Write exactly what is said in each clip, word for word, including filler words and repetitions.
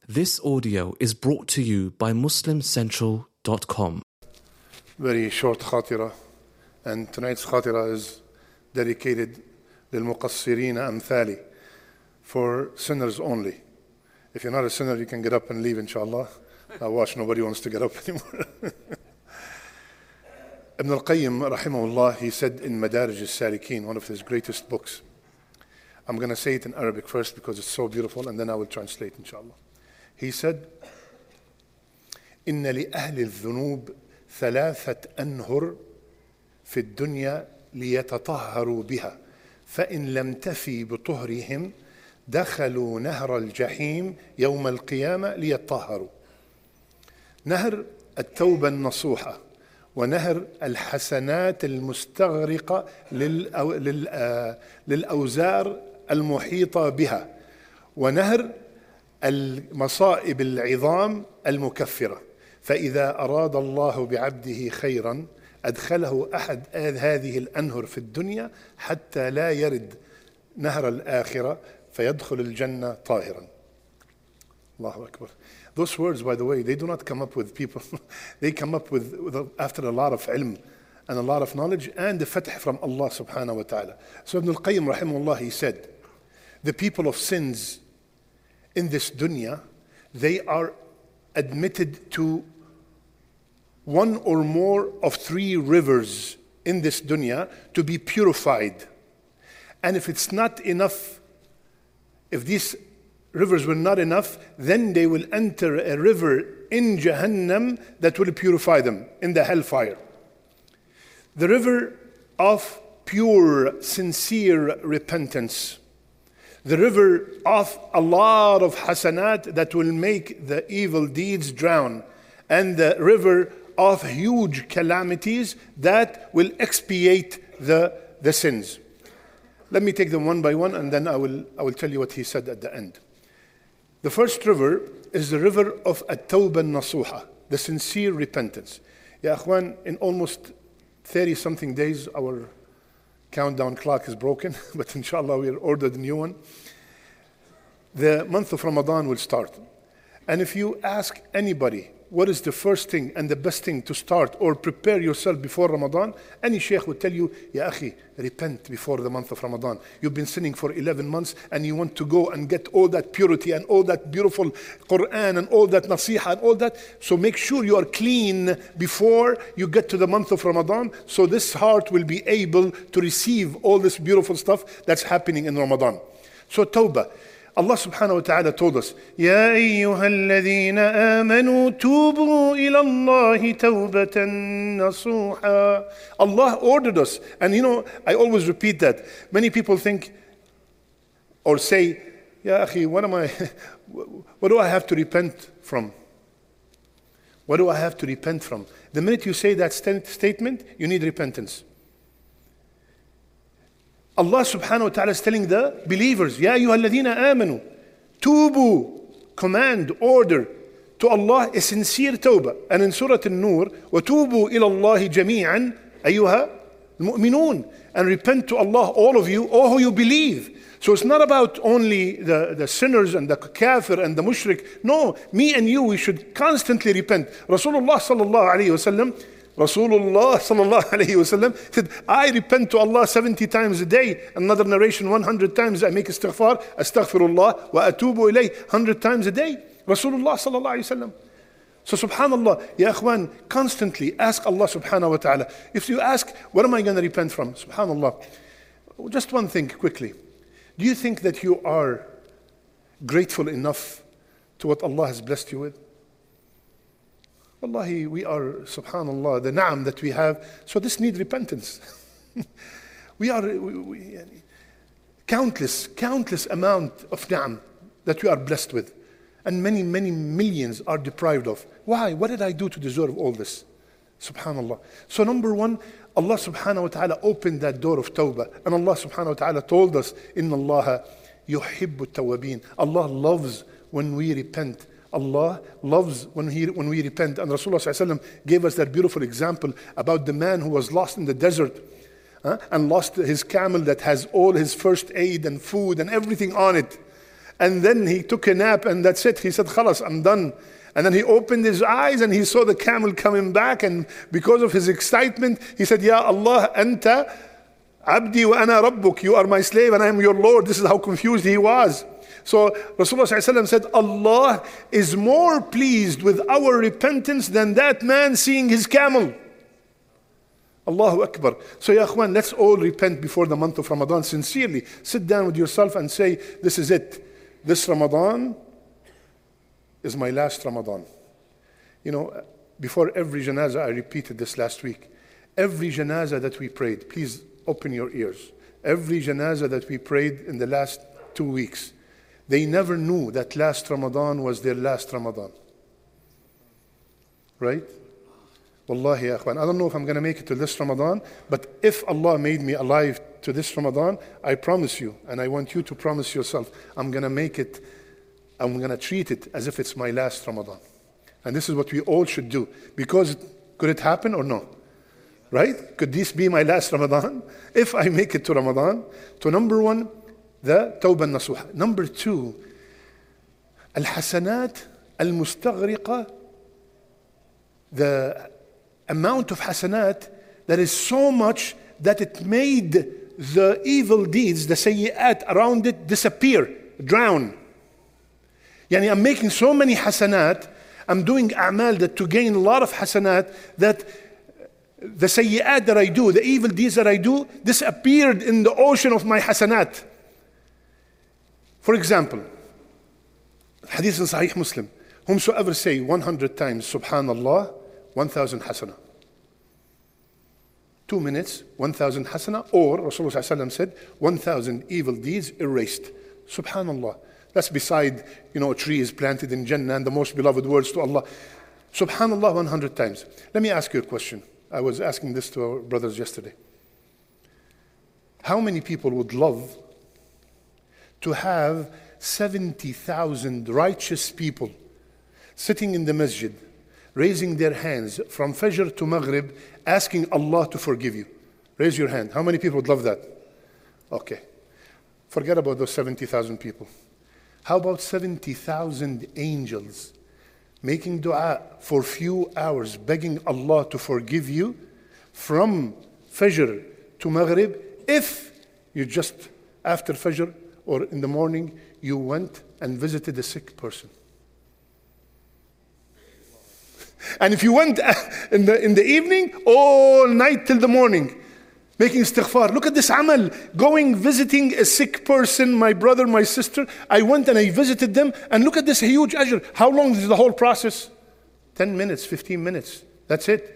This audio is brought to you by muslim central dot com. Very short khatira, and tonight's khatira is dedicated للمقصرين أمثالي, for sinners only. If you're not a sinner, you can get up and leave, inshallah. I watch, nobody wants to get up anymore. Ibn al-Qayyim, rahimahullah, he said in Madarij al-Salikin, one of his greatest books. I'm going to say it in Arabic first because it's so beautiful, and then I will translate, inshallah. He said, إن لأهل الذنوب ثلاثة أنهر في الدنيا ليتطهروا بها فإن لم تفي بطهرهم دخلوا نهر الجحيم يوم القيامة ليتطهروا. نهر التوبة النصوحة، ونهر الحسنات المستغرقة للأو... لل... للأوزار المحيطة بها، ونهر المصائب العظام المكفرة. فإذا أراد الله بعبده خيرا أدخله أحد هذه الأنهر في الدنيا حتى لا يرد نهر الآخرة فيدخل الجنة طاهرا. Allahu Akbar. Those words, by the way, they do not come up with people. They come up with, with a, after a lot of ilm and a lot of knowledge and the fath from Allah subhanahu wa ta'ala. So Ibn al-Qayyim rahimahullah, he said, the people of sins in this dunya, they are admitted to one or more of three rivers in this dunya to be purified. And if it's not enough, if these rivers were not enough, then they will enter a river in Jahannam that will purify them in the hellfire. The river of pure, sincere repentance. The river of a lot of hasanat that will make the evil deeds drown. And the river of huge calamities that will expiate the, the sins. Let me take them one by one, and then I will, I will tell you what he said at the end. The first river is the river of at-tawbah nasuha, the sincere repentance. Ya akhwan, in almost thirty something days, our countdown clock is broken, but inshallah we'll order the new one. The month of Ramadan will start. And if you ask anybody, what is the first thing and the best thing to start or prepare yourself before Ramadan? Any sheikh would tell you, Ya akhi, repent before the month of Ramadan. You've been sinning for eleven months and you want to go and get all that purity and all that beautiful Quran and all that nasiha and all that. So make sure you are clean before you get to the month of Ramadan, so this heart will be able to receive all this beautiful stuff that's happening in Ramadan. So tawbah. Allah subhanahu wa ta'ala told us, يَا أَيُّهَا الَّذِينَ آمَنُوا تُوبُوا إِلَى اللَّهِ تَوْبَةً نَصُوحًا. Allah ordered us. And you know, I always repeat that. Many people think or say, Ya akhi, what am I, what do I have to repent from? What do I have to repent from? The minute you say that st- statement, you need repentance. Allah subhanahu wa ta'ala is telling the believers, Ya ayyuha alladhina amanu, tubu, command, order to Allah a sincere tawbah. And in Surah An-Nur, وَتُوبُوا إِلَى اللَّهِ جَمِيعًا أَيُّهَا الْمُؤْمِنُونَ, and repent to Allah, all of you, all who you believe. So it's not about only the, the sinners and the kafir and the mushrik. No, me and you, we should constantly repent. Rasulullah sallallahu alayhi wa sallam, Rasulullah sallallahu alayhi wa sallam said, I repent to Allah seventy times a day. Another narration, one hundred times I make istighfar, astaghfirullah wa atubu ilayh, one hundred times a day. Rasulullah sallallahu alayhi wa sallam. So subhanallah, ya akhwan, constantly ask Allah subhanahu wa ta'ala. If you ask, what am I going to repent from? Subhanallah. Just one thing quickly. Do you think that you are grateful enough to what Allah has blessed you with? Wallahi, we are, subhanallah, the na'am that we have. So this needs repentance. we are we, we, countless, countless amount of na'am that we are blessed with. And many, many millions are deprived of. Why? What did I do to deserve all this? Subhanallah. So number one, Allah subhanahu wa ta'ala opened that door of tawbah. And Allah subhanahu wa ta'ala told us, Inna Allah yuhibbu tawabin. Allah loves when we repent. Allah loves when, he, when we repent. And Rasulullah sallallahu alaihi wasallam gave us that beautiful example about the man who was lost in the desert uh, and lost his camel that has all his first aid and food and everything on it. And then he took a nap and that's it. He said, khalas, I'm done. And then he opened his eyes and he saw the camel coming back. And because of his excitement, he said, Ya Allah, anta abdi wa ana rabbuk. You are my slave and I am your Lord. This is how confused he was. So Rasulullah said, Allah is more pleased with our repentance than that man seeing his camel. Allahu Akbar. So ya akhwan, let's all repent before the month of Ramadan sincerely. Sit down with yourself and say, this is it. This Ramadan is my last Ramadan. You know, before every janazah, I repeated this last week. Every janazah that we prayed, please open your ears. Every janazah that we prayed in the last two weeks, they never knew that last Ramadan was their last Ramadan. Right? Wallahi, ya akhwan, I don't know if I'm going to make it to this Ramadan, but if Allah made me alive to this Ramadan, I promise you, and I want you to promise yourself, I'm going to make it, I'm going to treat it as if it's my last Ramadan. And this is what we all should do. Because could it happen or no? Right? Could this be my last Ramadan? If I make it to Ramadan, to number one, the Tawbah Nasuha. Number two, Al-Hasanat Al-Mustaghriqa, the amount of hasanat that is so much that it made the evil deeds, the sayyi'at around it disappear, drown. Yani I'm making so many hasanat, I'm doing a'mal that to gain a lot of hasanat that the sayyi'at that I do, the evil deeds that I do, disappeared in the ocean of my hasanat. For example, hadith in Sahih Muslim, whomsoever say one hundred times Subhanallah, one thousand hasana. Two minutes, one thousand hasana, or Rasulullah said, one thousand evil deeds erased. Subhanallah. That's beside, you know, a tree is planted in Jannah and the most beloved words to Allah. Subhanallah one hundred times. Let me ask you a question. I was asking this to our brothers yesterday. How many people would love to have seventy thousand righteous people sitting in the masjid, raising their hands from Fajr to Maghrib, asking Allah to forgive you? Raise your hand. How many people would love that? Okay. Forget about those seventy thousand people. How about seventy thousand angels making dua for few hours, begging Allah to forgive you from Fajr to Maghrib, if you just, after Fajr or in the morning, you went and visited a sick person? And if you went in the, in the evening, all night till the morning, making istighfar. Look at this amal. Going, visiting a sick person, my brother, my sister. I went and I visited them. And look at this huge ajr. How long is the whole process? ten minutes, fifteen minutes. That's it.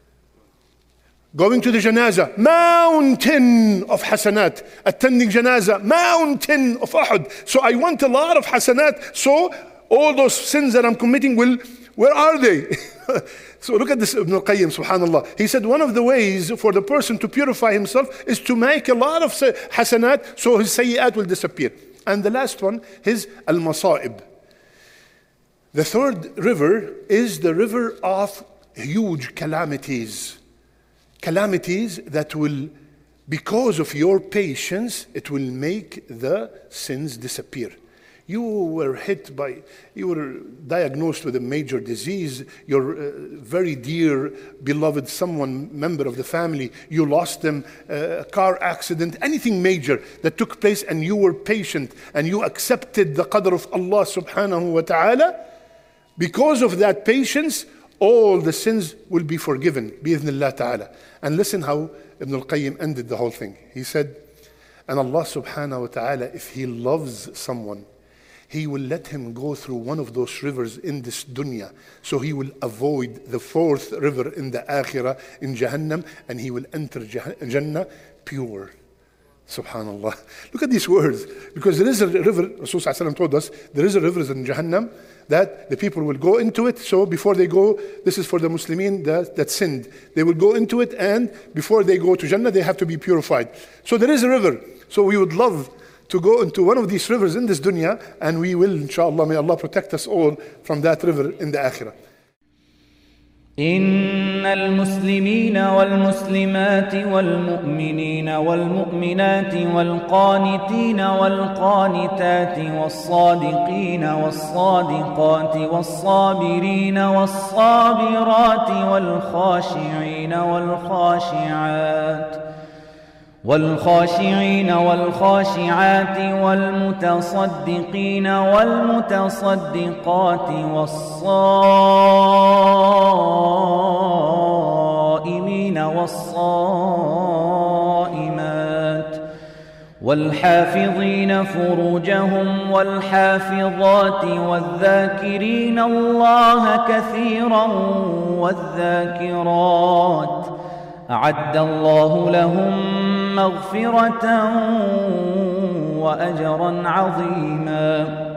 Going to the janazah. Mountain of hasanat. Attending janazah. Mountain of Uhud. So I want a lot of hasanat. So all those sins that I'm committing will, where are they? So look at this Ibn al-Qayyim, subhanallah. He said one of the ways for the person to purify himself is to make a lot of hasanat so his sayyi'at will disappear. And the last one is al-masa'ib. The third river is the river of huge calamities. Calamities that will, because of your patience, it will make the sins disappear. You were hit by, you were diagnosed with a major disease, your uh, very dear, beloved someone, member of the family, you lost them, uh, a car accident, anything major that took place, and you were patient and you accepted the qadr of Allah subhanahu wa ta'ala. Because of that patience, all the sins will be forgiven, bi'idhnillah ta'ala. And listen how Ibn al-Qayyim ended the whole thing. He said, and Allah subhanahu wa ta'ala, if He loves someone, He will let him go through one of those rivers in this dunya. So he will avoid the fourth river in the akhirah, in Jahannam, and he will enter Jannah pure. Subhanallah. Look at these words. Because there is a river, Rasulullah told us, there is a river in Jahannam that the people will go into it. So before they go, this is for the Muslimin that, that sinned. They will go into it, and before they go to Jannah, they have to be purified. So there is a river. So we would love to go into one of these rivers in this dunya, and we will, inshallah, may Allah protect us all from that river in the akhirah. إن المسلمين والمسلمات والمؤمنين والمؤمنات والقانتين والقانتات والصادقين والصادقات والصابرين والصابرات والخاشعين والخاشعات والخاشعين والخاشعات والمتصدقين والمتصدقات والصائمين والصائمات والحافظين فروجهم والحافظات والذاكرين الله كثيرا والذاكرات أعد الله لهم مغفرة وأجرا عظيما.